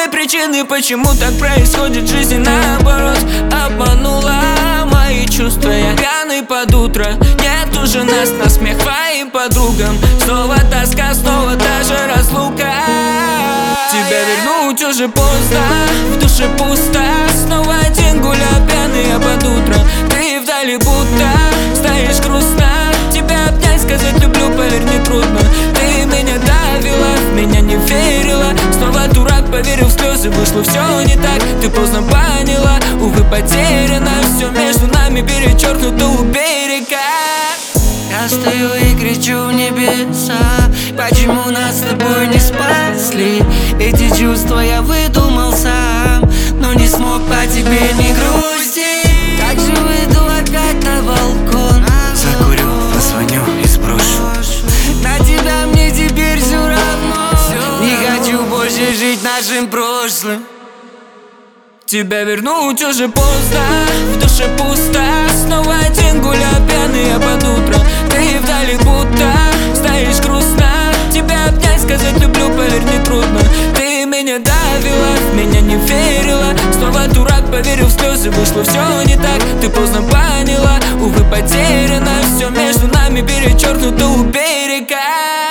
две причины, почему так происходит в жизни наоборот. Обманула мои чувства, я пьяный под утро. Нет уже нас, на смех твоим подругам. Снова тоска, снова та же разлука. Тебя вернуть уже поздно, в душе пусто. Снова один гуляю пьяный, а под утро ты вдали будто стоишь грустно. Тебя обнять, сказать люблю, поверь, не трудно. Ты меня давила, в меня не верила. Снова дурак, поверил в слезы, вышло все не так. Ты поздно поняла, увы, потеряно. Все между нами перечеркнуто у берега. Я стою и кричу в небеса, почему нас с тобой не спасли. Эти чувства я выдумал сам, но не смог по тебе не грусти. Как же выйду опять на балкон, закурю, позвоню и сброшу. на тебя мне теперь все равно. Не хочу больше жить нашим прошлым. Тебя вернуть уже поздно, в душе пусто. Снова один гуляю пьяный, а под утро ты вдали будто стоишь грустно. Тебя обнять, сказать люблю, поверь, не трудно. Ты меня давила, в меня не верила. Снова дурак, поверил в слезы, вышло все не так. Ты поздно поняла, увы, потеряно. Все между нами перечеркнуто у берега.